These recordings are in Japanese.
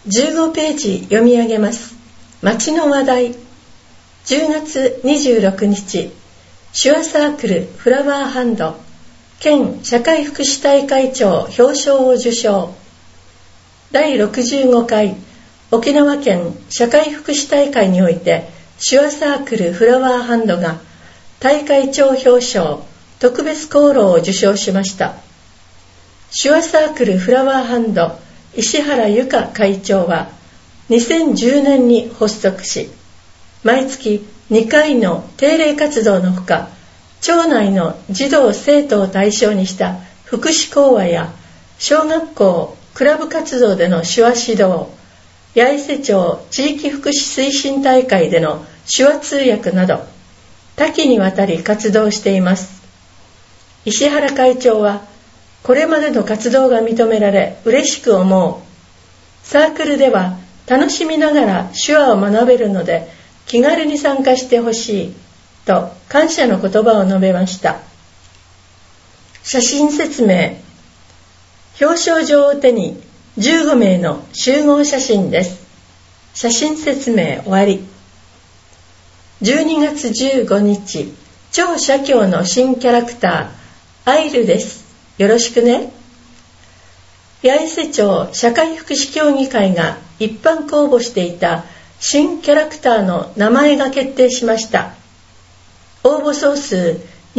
15ページ読み上げます。町の話題。10月26日、手話サークルフラワーハンド県社会福祉大会長表彰を受賞。第65回沖縄県社会福祉大会において手話サークルフラワーハンドが大会長表彰特別功労を受賞しました。手話サークルフラワーハンド石原由香会長は2010年に発足し、毎月2回の定例活動のほか、町内の児童生徒を対象にした福祉講話や小学校クラブ活動での手話指導、八重瀬町地域福祉推進大会での手話通訳など多岐にわたり活動しています。石原会長は、これまでの活動が認められ嬉しく思う。サークルでは楽しみながら手話を学べるので気軽に参加してほしいと感謝の言葉を述べました。写真説明。表彰状を手に15名の集合写真です。写真説明終わり。12月15日、超社協の新キャラクター、アイルです。よろしくね。八重瀬町社会福祉協議会が一般公募していた新キャラクターの名前が決定しました。応募総数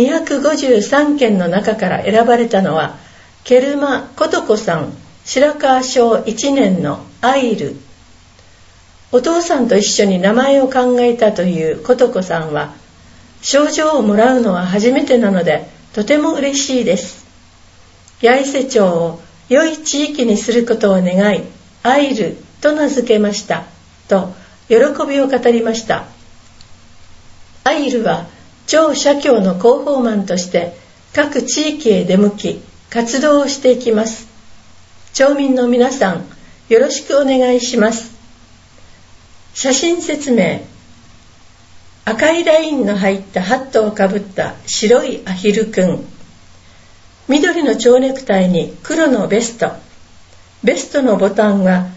253件の中から選ばれたのは、ケルマ琴子さん、白川小1年のアイル。お父さんと一緒に名前を考えたという琴子さんは、賞状をもらうのは初めてなのでとても嬉しいです。八重瀬町を良い地域にすることを願い、アイルと名付けましたと喜びを語りました。アイルは町社協の広報マンとして各地域へ出向き活動をしていきます。町民の皆さん、よろしくお願いします。写真説明。赤いラインの入ったハットをかぶった白いアヒルくん。緑の蝶ネクタイに黒のベスト。ベストのボタンは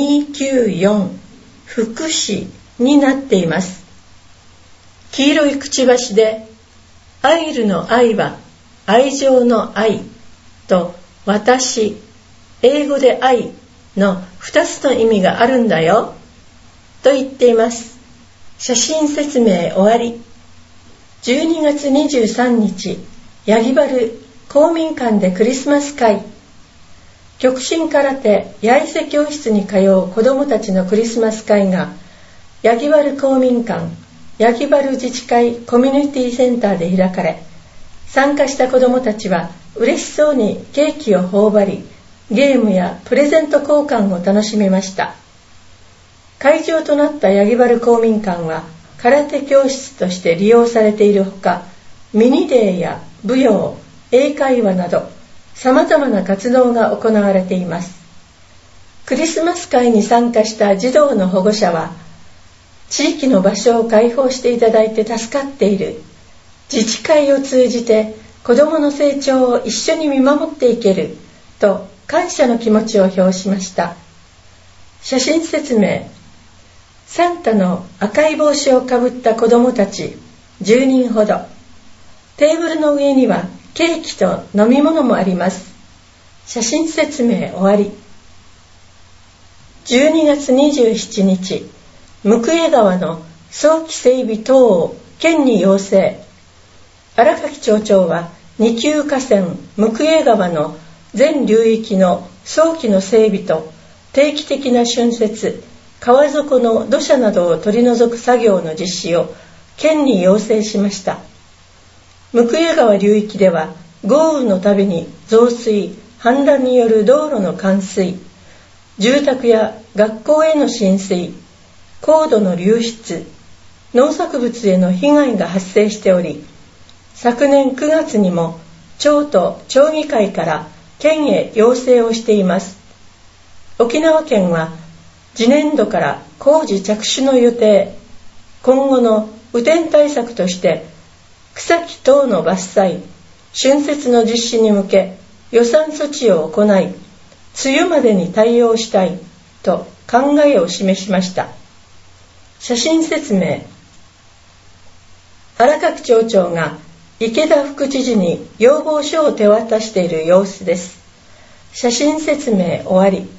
294福祉になっています。黄色いくちばしで、アイルの愛は愛情の愛と私、英語で愛の2つの意味があるんだよと言っています。写真説明終わり。12月23日、ヤギバル公民館でクリスマス会。極真空手八重瀬教室に通う子どもたちのクリスマス会がヤギバル公民館ヤギバル自治会コミュニティセンターで開かれ、参加した子どもたちは嬉しそうにケーキを頬張り、ゲームやプレゼント交換を楽しみました。会場となったヤギバル公民館は空手教室として利用されているほか、ミニデーや舞踊、英会話など様々な活動が行われています。クリスマス会に参加した児童の保護者は、地域の場所を開放していただいて助かっている。自治会を通じて子どもの成長を一緒に見守っていけると感謝の気持ちを表しました。写真説明。サンタの赤い帽子をかぶった子どもたち10人ほど。テーブルの上にはケーキと飲み物もあります。写真説明終わり。12月27日、向江川の早期整備等を県に要請。荒垣町長は二級河川向江川の全流域の早期の整備と定期的な浚渫、川底の土砂などを取り除く作業の実施を県に要請しました。向江川流域では豪雨のたびに増水、氾濫による道路の冠水、住宅や学校への浸水、高度の流出、農作物への被害が発生しており、昨年9月にも町と町議会から県へ要請をしています。沖縄県は次年度から工事着手の予定。今後の雨天対策として草木等の伐採、浚渫の実施に向け予算措置を行い、梅雨までに対応したいと考えを示しました。写真説明。荒垣町長が池田副知事に要望書を手渡している様子です。写真説明終わり。